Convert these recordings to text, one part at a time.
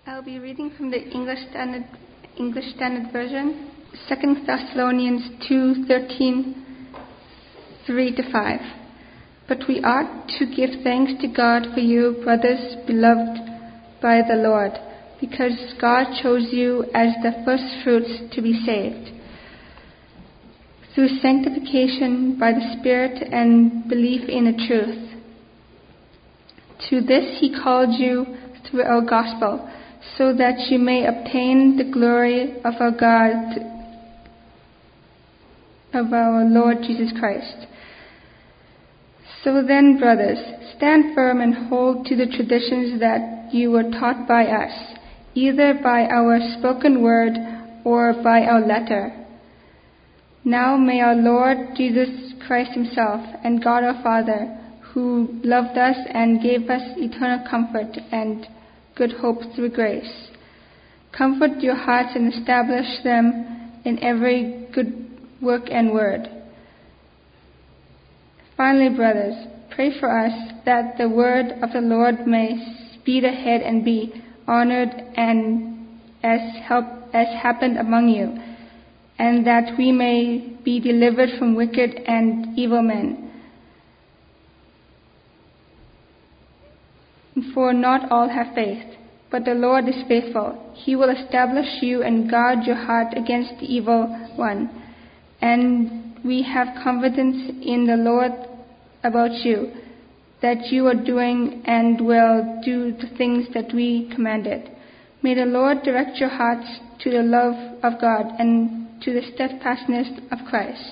I'll be reading from the English Standard Version, 2 Thessalonians 2:13, 3-5. But we ought to give thanks to God for you, brothers beloved by the Lord, because God chose you as the first fruits to be saved, through sanctification by the Spirit and belief in the truth. To this He called you through our gospel, so that you may obtain the glory of our God, of our Lord Jesus Christ. So then, brothers, stand firm and hold to the traditions that you were taught by us, either by our spoken word or by our letter. Now may our Lord Jesus Christ Himself and God our Father, who loved us and gave us eternal comfort and good hope through grace, comfort your hearts and establish them in every good work and word. Finally, brothers, pray for us that the word of the Lord may speed ahead and be honored and as happened among you, and that we may be delivered from wicked and evil men. For not all have faith, but the Lord is faithful. He will establish you and guard your heart against the evil one. And we have confidence in the Lord about you, that you are doing and will do the things that we commanded. May the Lord direct your hearts to the love of God and to the steadfastness of Christ.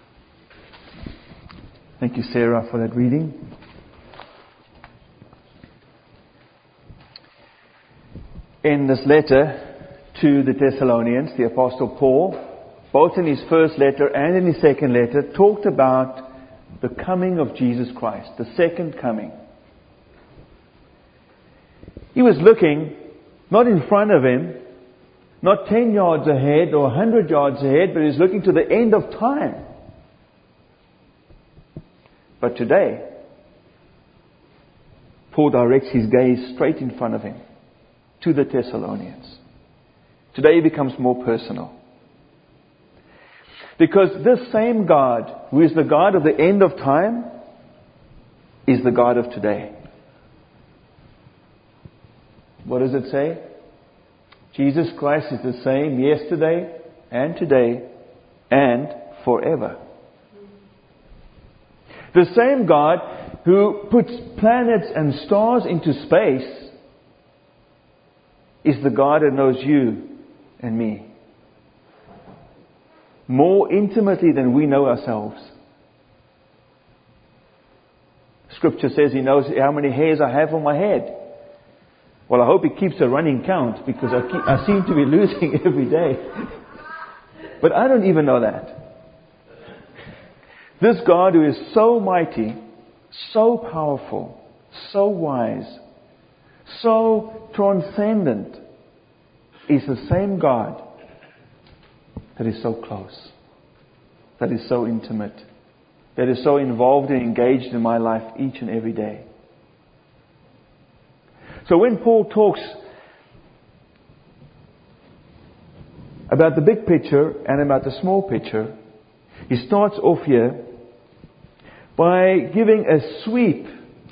Thank you, Sarah, for that reading. In this letter to the Thessalonians, the Apostle Paul, both in his first letter and in his second letter, talked about the coming of Jesus Christ, the second coming. He was looking not in front of him, not 10 yards ahead or 100 yards ahead, but he was looking to the end of time. But today, Paul directs his gaze straight in front of him, to the Thessalonians. Today it becomes more personal. Because this same God, who is the God of the end of time, is the God of today. What does it say? Jesus Christ is the same yesterday and today and forever. The same God who puts planets and stars into space is the God that knows you and me more intimately than we know ourselves. Scripture says He knows how many hairs I have on my head. Well, I hope He keeps a running count, because I seem to be losing every day. But I don't even know that. This God who is so mighty, so powerful, so wise, so transcendent, is the same God that is so close, that is so intimate, that is so involved and engaged in my life each and every day. So when Paul talks about the big picture and about the small picture, he starts off here by giving a sweep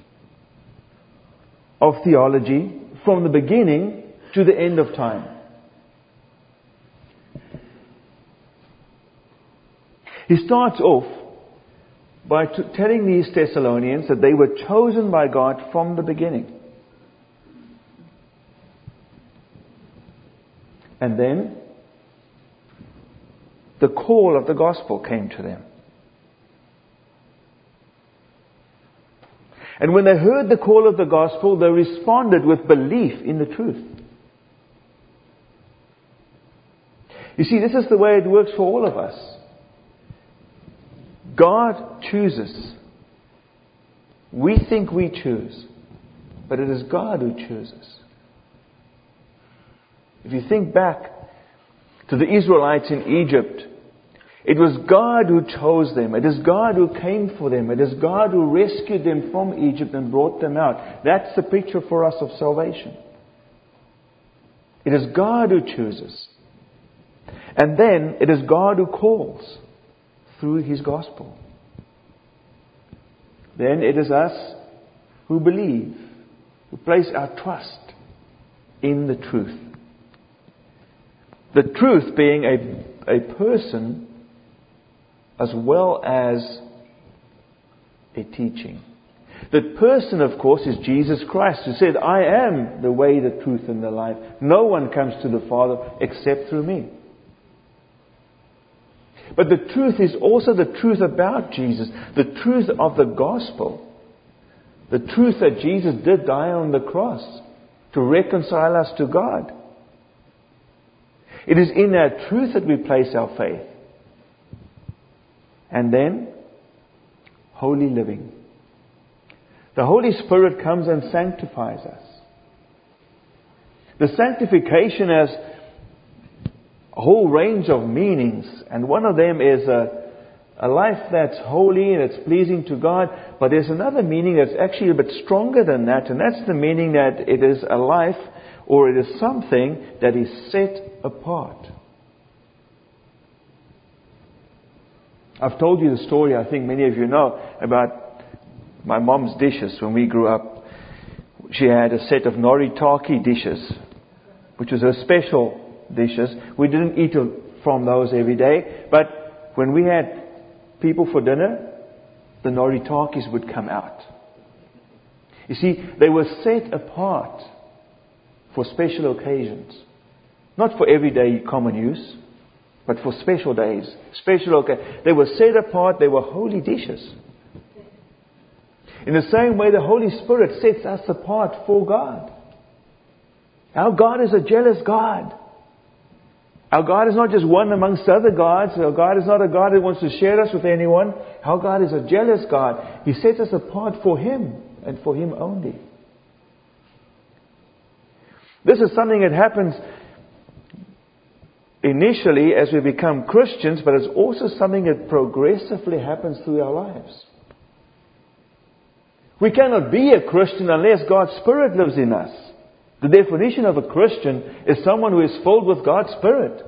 of theology from the beginning to the end of time. He starts off by telling these Thessalonians that they were chosen by God from the beginning. And then the call of the gospel came to them. And when they heard the call of the gospel, they responded with belief in the truth. You see, this is the way it works for all of us. God chooses. We think we choose, but it is God who chooses. If you think back to the Israelites in Egypt, it was God who chose them. It is God who came for them. It is God who rescued them from Egypt and brought them out. That's the picture for us of salvation. It is God who chooses. And then it is God who calls through His gospel. Then it is us who believe, who place our trust in the truth. The truth being a person as well as a teaching. The person, of course, is Jesus Christ, who said, I am the way, the truth, and the life. No one comes to the Father except through me. But the truth is also the truth about Jesus, the truth of the gospel, the truth that Jesus did die on the cross to reconcile us to God. It is in that truth that we place our faith. And then, holy living. The Holy Spirit comes and sanctifies us. The sanctification has a whole range of meanings, and one of them is a life that's holy and it's pleasing to God. But there's another meaning that's actually a bit stronger than that, and that's the meaning that it is a life, or it is something that is set apart. I've told you the story, I think many of you know, about my mom's dishes when we grew up. She had a set of noritake dishes, which was her special dishes. We didn't eat from those every day, but when we had people for dinner, the noritakes would come out. You see, they were set apart for special occasions. Not for everyday common use, but for special days, special occasions. They were set apart, they were holy dishes. In the same way, the Holy Spirit sets us apart for God. Our God is a jealous God. Our God is not just one amongst other gods. Our God is not a God that wants to share us with anyone. Our God is a jealous God. He sets us apart for Him and for Him only. This is something that happens initially as we become Christians, but it's also something that progressively happens through our lives. We cannot be a Christian unless God's Spirit lives in us. The definition of a Christian is someone who is filled with God's Spirit.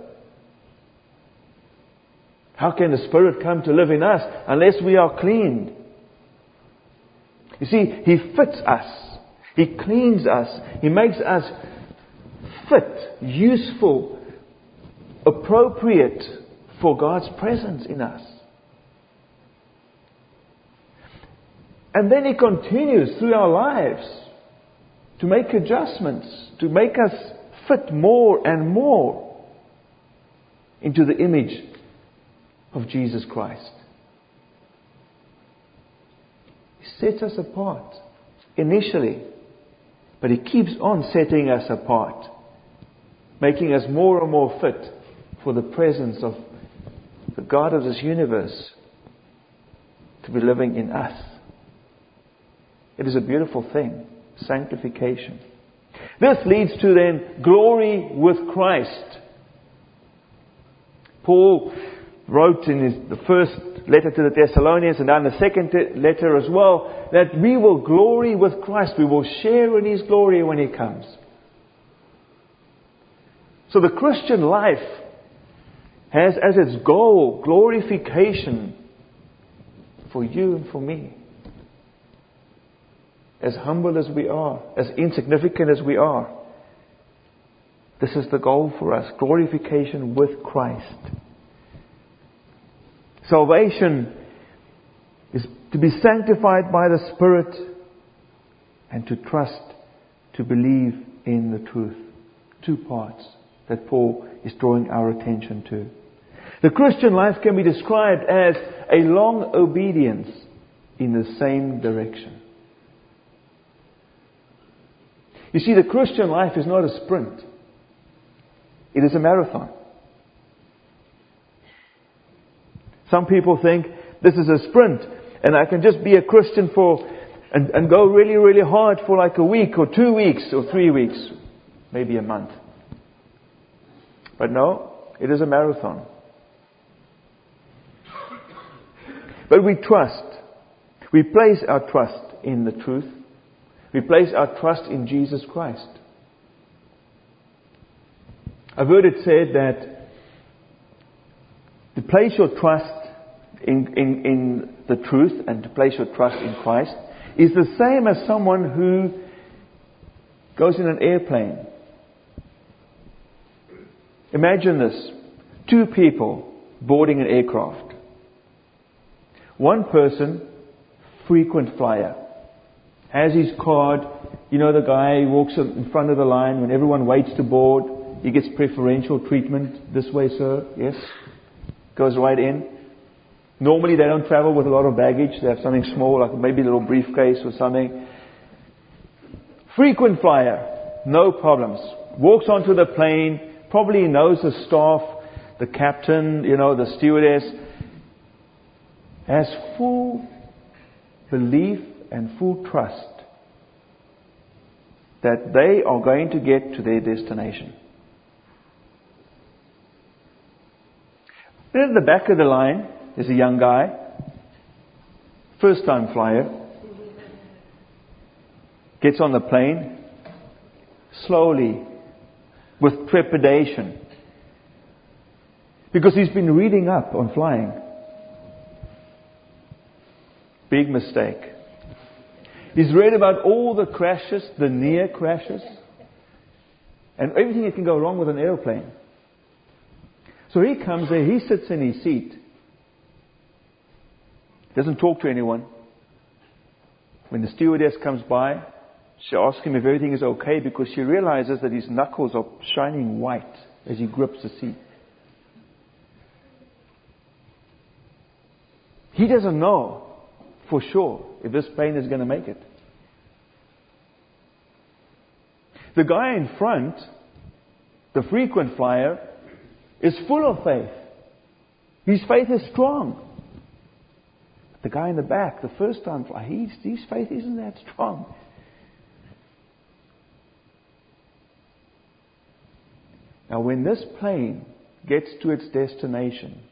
How can the Spirit come to live in us unless we are cleaned? You see, He fits us. He cleans us. He makes us fit, useful, appropriate for God's presence in us. And then He continues through our lives to make adjustments, to make us fit more and more into the image of Jesus Christ. He sets us apart initially, but He keeps on setting us apart, making us more and more fit for the presence of the God of this universe to be living in us. It is a beautiful thing, sanctification. This leads to then glory with Christ. Paul wrote in the first letter to the Thessalonians and then the second letter as well, that we will glory with Christ. We will share in His glory when He comes. So the Christian life has as its goal glorification for you and for me. As humble as we are, as insignificant as we are, this is the goal for us, glorification with Christ. Salvation is to be sanctified by the Spirit and to trust, to believe in the truth. Two parts that Paul is drawing our attention to. The Christian life can be described as a long obedience in the same direction. You see, the Christian life is not a sprint. It is a marathon. Some people think this is a sprint and I can just be a Christian and go really, really hard for like a week or 2 weeks or 3 weeks, maybe a month. But no, it is a marathon. But we trust. We place our trust in the truth. We place our trust in Jesus Christ. I've heard it said that to place your trust in the truth and to place your trust in Christ is the same as someone who goes in an airplane. Imagine this. 2 people boarding an aircraft. One person, frequent flyer, has his card. You know, the guy who walks in front of the line when everyone waits to board. He gets preferential treatment. This way, sir. Yes. Goes right in. Normally they don't travel with a lot of baggage. They have something small, like maybe a little briefcase or something. Frequent flyer. No problems. Walks onto the plane. Probably knows the staff, the captain, the stewardess. Has full belief and full trust that they are going to get to their destination. Then at the back of the line, there's a young guy, first-time flyer, gets on the plane, slowly, with trepidation, because he's been reading up on flying. Big mistake. He's read about all the crashes, the near crashes, and everything that can go wrong with an airplane. So he comes there, he sits in his seat, doesn't talk to anyone. When the stewardess comes by, she asks him if everything is okay, because she realizes that his knuckles are shining white as he grips the seat. He doesn't know for sure if this plane is going to make it. The guy in front, the frequent flyer, is full of faith. His faith is strong. But the guy in the back, the first time flyer, his faith isn't that strong. Now when this plane gets to its destination,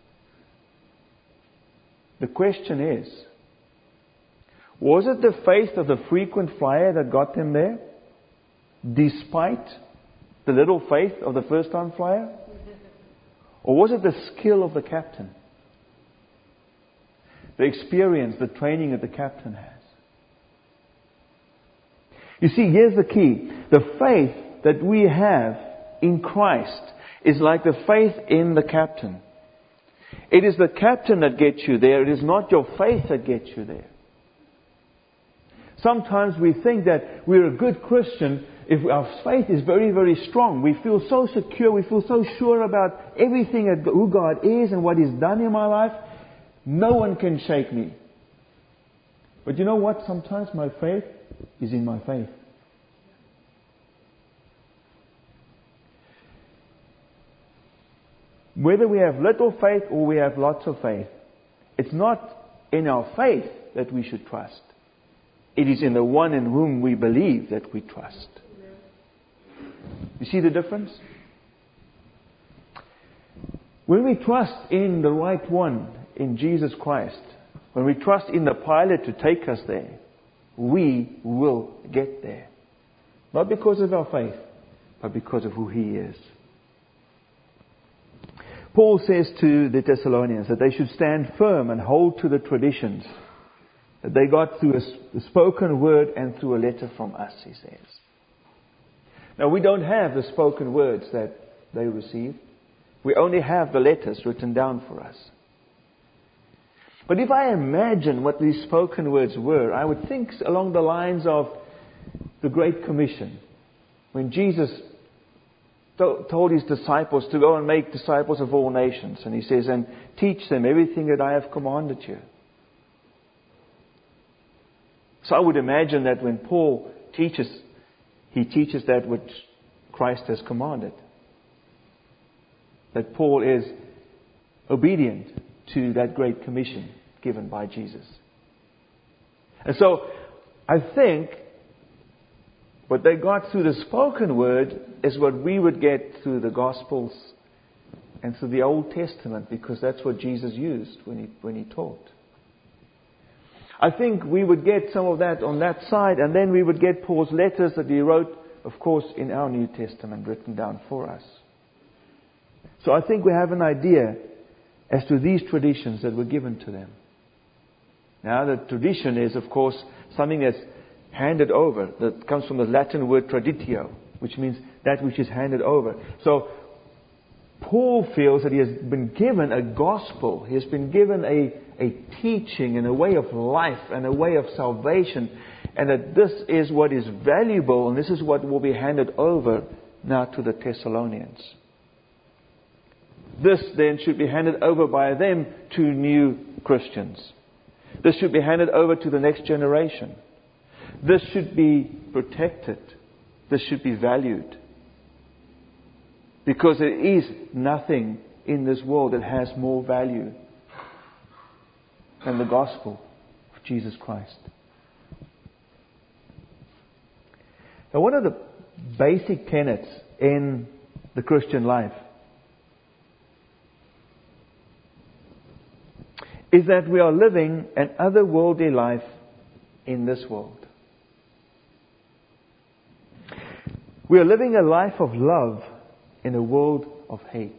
the question is, was it the faith of the frequent flyer that got them there, despite the little faith of the first-time flyer? Or was it the skill of the captain? The experience, the training that the captain has? You see, here's the key. The faith that we have in Christ is like the faith in the captain. It is the captain that gets you there. It is not your faith that gets you there. Sometimes we think that we're a good Christian if our faith is very, very strong. We feel so secure. We feel so sure about everything, who God is and what He's done in my life. No one can shake me. But you know what? Sometimes my faith is in my faith. Whether we have little faith or we have lots of faith, it's not in our faith that we should trust. It is in the one in whom we believe that we trust. You see the difference? When we trust in the right one, in Jesus Christ, when we trust in the pilot to take us there, we will get there. Not because of our faith, but because of who He is. Paul says to the Thessalonians that they should stand firm and hold to the traditions that they got through a spoken word and through a letter from us, he says. Now, we don't have the spoken words that they received. We only have the letters written down for us. But if I imagine what these spoken words were, I would think along the lines of the Great Commission. When Jesus told His disciples to go and make disciples of all nations. And He says, and teach them everything that I have commanded you. So I would imagine that when Paul teaches, he teaches that which Christ has commanded. That Paul is obedient to that Great Commission given by Jesus. And so I think what they got through the spoken word is what we would get through the Gospels and through the Old Testament, because that's what Jesus used when he taught. I think we would get some of that on that side, and then we would get Paul's letters that he wrote, of course, in our New Testament, written down for us. So I think we have an idea as to these traditions that were given to them. Now, the tradition is, of course, something that's handed over. That comes from the Latin word traditio, which means that which is handed over. So, Paul feels that he has been given a gospel. He has been given a teaching and a way of life and a way of salvation. And that this is what is valuable and this is what will be handed over now to the Thessalonians. This then should be handed over by them to new Christians. This should be handed over to the next generation. This should be protected. This should be valued. Because there is nothing in this world that has more value than the gospel of Jesus Christ. Now, one of the basic tenets in the Christian life is that we are living an otherworldly life in this world. We are living a life of love in a world of hate.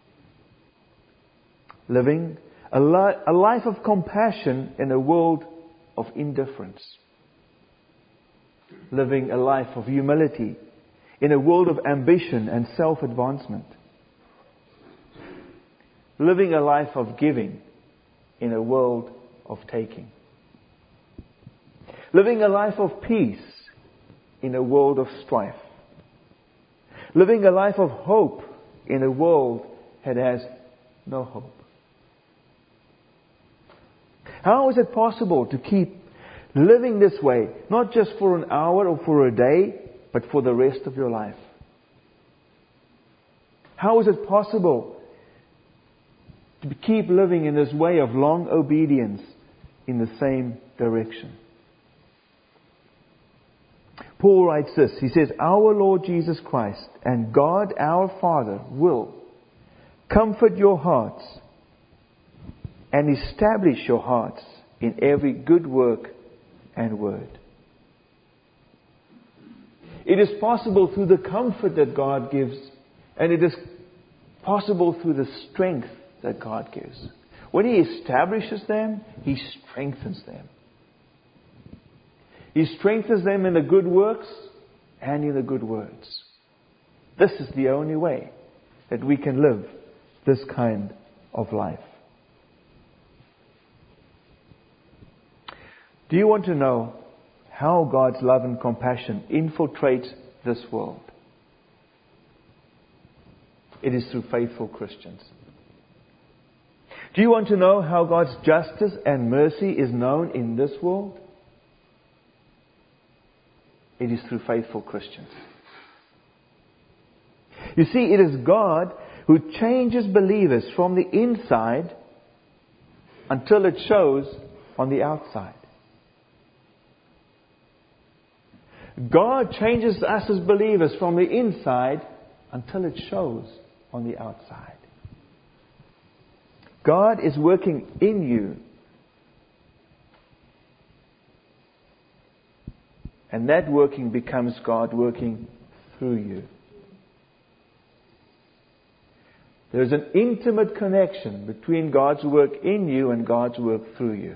Living a life of compassion in a world of indifference. Living a life of humility in a world of ambition and self-advancement. Living a life of giving in a world of taking. Living a life of peace in a world of strife. Living a life of hope in a world that has no hope. How is it possible to keep living this way, not just for an hour or for a day, but for the rest of your life? How is it possible to keep living in this way of long obedience in the same direction? Paul writes this. He says, "Our Lord Jesus Christ and God our Father will comfort your hearts and establish your hearts in every good work and word." It is possible through the comfort that God gives, and it is possible through the strength that God gives. When He establishes them, He strengthens them. He strengthens them in the good works and in the good words. This is the only way that we can live this kind of life. Do you want to know how God's love and compassion infiltrates this world? It is through faithful Christians. Do you want to know how God's justice and mercy is known in this world? It is through faithful Christians. You see, it is God who changes believers from the inside until it shows on the outside. God changes us as believers from the inside until it shows on the outside. God is working in you. And that working becomes God working through you. There's an intimate connection between God's work in you and God's work through you.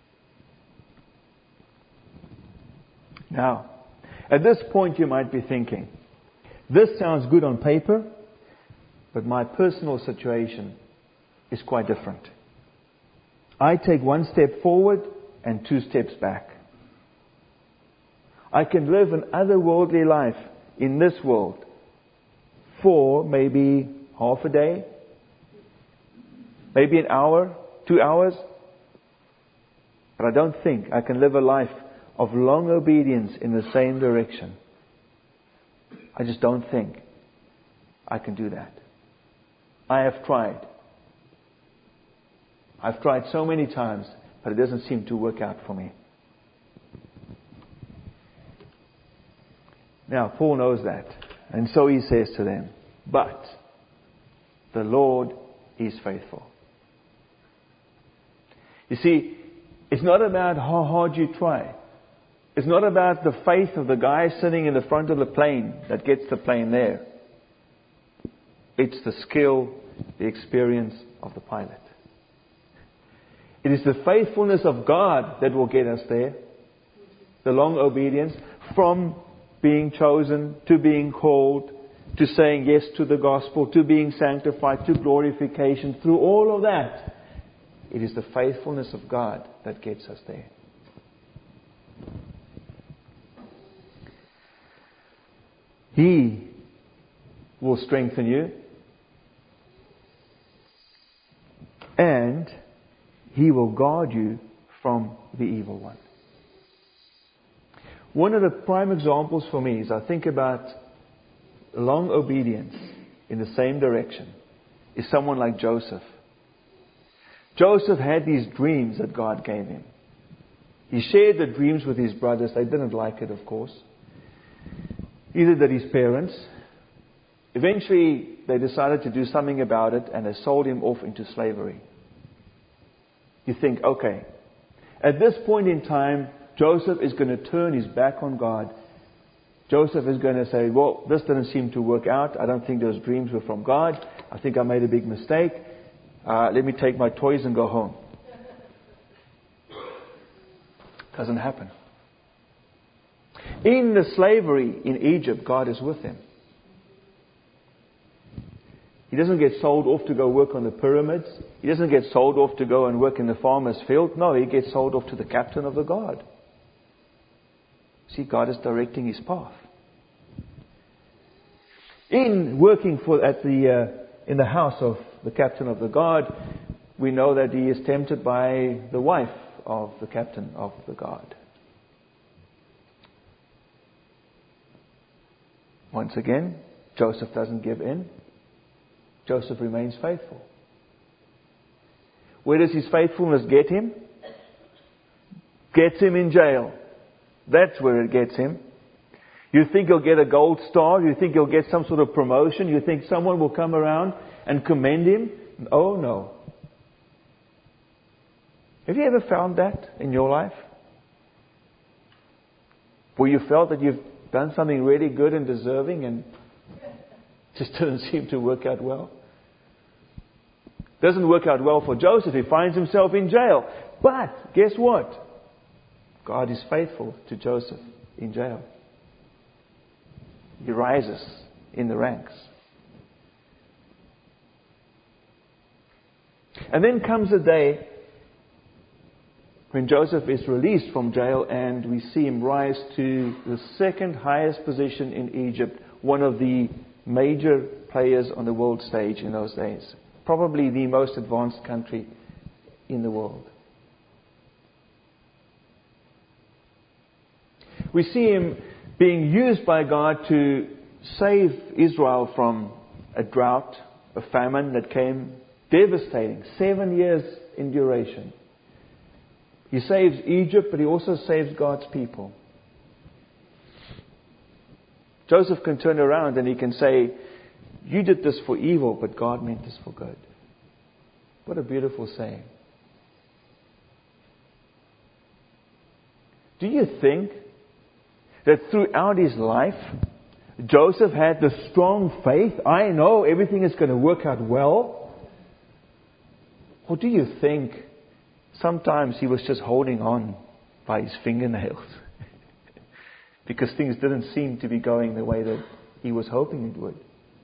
Now, at this point you might be thinking, this sounds good on paper, but my personal situation is quite different. I take one step forward and 2 steps back. I can live an otherworldly life in this world for maybe half a day, maybe an hour, 2 hours, but I don't think I can live a life of long obedience in the same direction. I just don't think I can do that. I have tried. I've tried so many times, but it doesn't seem to work out for me. Now, Paul knows that. And so he says to them, "But the Lord is faithful." You see, it's not about how hard you try. It's not about the faith of the guy sitting in the front of the plane that gets the plane there. It's the skill the experience of the pilot. It is the faithfulness of God that will get us there. The long obedience from being chosen to being called, to saying yes to the gospel, to being sanctified, to glorification. Through all of that, it is the faithfulness of God that gets us there. He will strengthen you, and He will guard you from the evil one. One of the prime examples for me is I think about long obedience in the same direction is someone like Joseph. Joseph had these dreams that God gave him. He shared the dreams with his brothers. They didn't like it, of course. Either did his parents. Eventually, they decided to do something about it, and they sold him off into slavery. You think, okay, at this point in time, Joseph is going to turn his back on God. Joseph is going to say, well, this didn't seem to work out. I don't think those dreams were from God. I think I made a big mistake. Let me take my toys and go home. Doesn't happen. In the slavery in Egypt, God is with him. He doesn't get sold off to go work on the pyramids. He doesn't get sold off to go and work in the farmer's field. No, he gets sold off to the captain of the guard. See, God is directing his path. In working in the house of the captain of the guard, we know that he is tempted by the wife of the captain of the guard. Once again, Joseph doesn't give in. Joseph remains faithful. Where does his faithfulness get him? Gets him in jail. That's where it gets him. You think he'll get a gold star? You think he'll get some sort of promotion? You think someone will come around and commend him? Oh no. Have you ever found that in your life? Where you felt that you've done something really good and deserving and just doesn't seem to work out well? Doesn't work out well for Joseph. He finds himself in jail. But guess what? God is faithful to Joseph in jail. He rises in the ranks. And then comes a day when Joseph is released from jail and we see him rise to the second highest position in Egypt, one of the major players on the world stage in those days. Probably the most advanced country in the world. We see him being used by God to save Israel from a drought, a famine that came devastating, 7 years in duration. He saves Egypt, but he also saves God's people. Joseph can turn around and he can say, you did this for evil, but God meant this for good. What a beautiful saying. Do you think that throughout his life, Joseph had the strong faith, I know everything is going to work out well? Or do you think sometimes he was just holding on by his fingernails because things didn't seem to be going the way that he was hoping it would?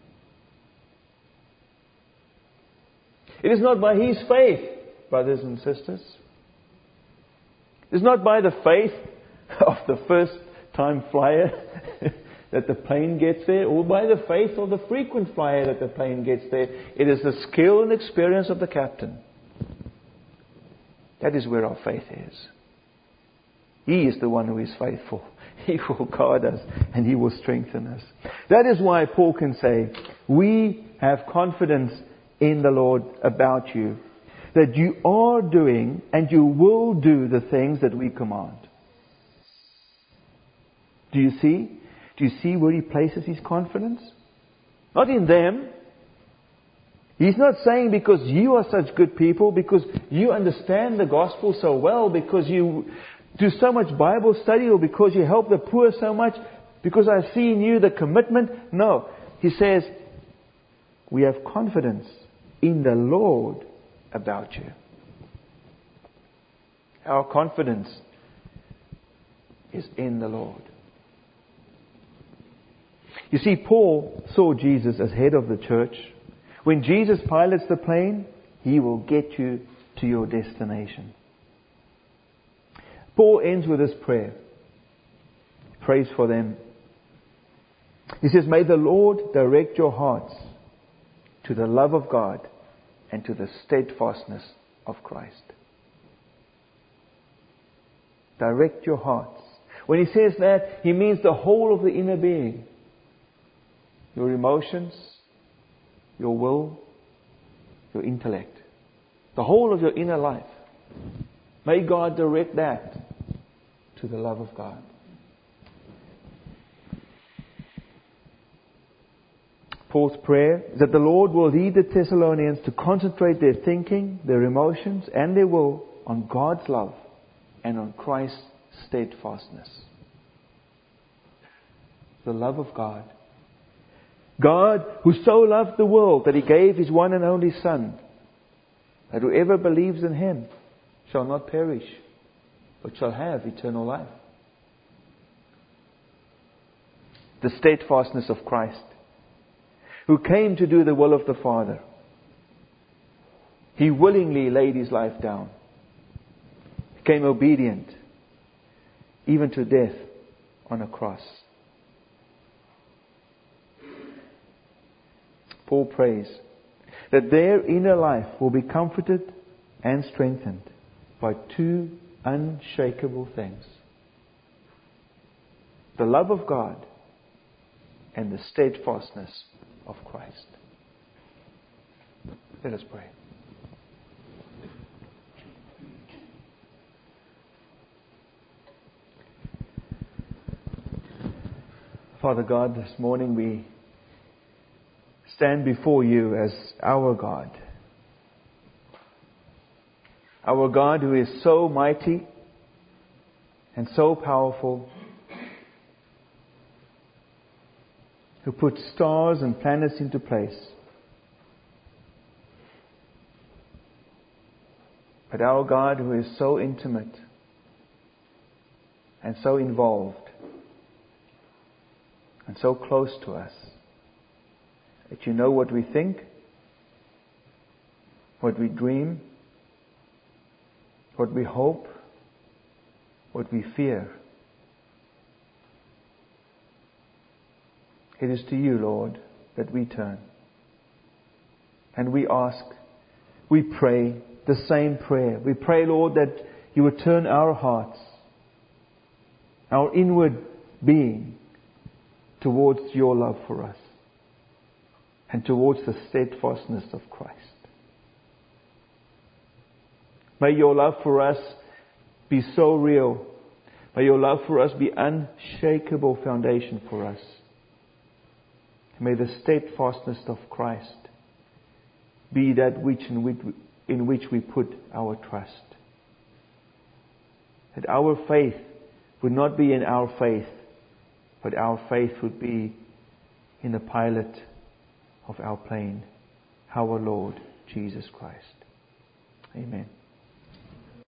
It is not by his faith, brothers and sisters. It's not by the faith of the first time flyer that the plane gets there, or by the faith of the frequent flyer that the plane gets there. It is the skill and experience of the captain. That is where our faith is. He is the one who is faithful. He will guard us and He will strengthen us. That is why Paul can say, we have confidence in the Lord about you, that you are doing and you will do the things that we command. Do you see? Do you see where he places his confidence? Not in them. He's not saying because you are such good people, because you understand the gospel so well, because you do so much Bible study, or because you help the poor so much, because I see in you the commitment. No. He says, we have confidence in the Lord about you. Our confidence is in the Lord. You see, Paul saw Jesus as head of the church. When Jesus pilots the plane, He will get you to your destination. Paul ends with this prayer. He prays for them. He says, "May the Lord direct your hearts to the love of God and to the steadfastness of Christ." Direct your hearts. When he says that, he means the whole of the inner being. Your emotions, your will, your intellect. The whole of your inner life. May God direct that to the love of God. Paul's prayer is that the Lord will lead the Thessalonians to concentrate their thinking, their emotions, and their will on God's love and on Christ's steadfastness. The love of God. God, who so loved the world that He gave His one and only Son, that whoever believes in Him shall not perish, but shall have eternal life. The steadfastness of Christ, who came to do the will of the Father. He willingly laid His life down, became obedient, even to death on a cross. Paul prays that their inner life will be comforted and strengthened by two unshakable things: the love of God and the steadfastness of Christ. Let us pray. Father God, this morning we stand before You as our God. Our God who is so mighty and so powerful, who puts stars and planets into place. But our God who is so intimate and so involved and so close to us, that You know what we think, what we dream, what we hope, what we fear. It is to You, Lord, that we turn. And we ask, we pray the same prayer. We pray, Lord, that You would turn our hearts, our inward being, towards Your love for us and towards the steadfastness of Christ. May Your love for us be so real. May Your love for us be unshakable foundation for us. May the steadfastness of Christ be that in which we put our trust. That our faith would not be in our faith, but our faith would be in the pilot of our plane, our Lord Jesus Christ. Amen.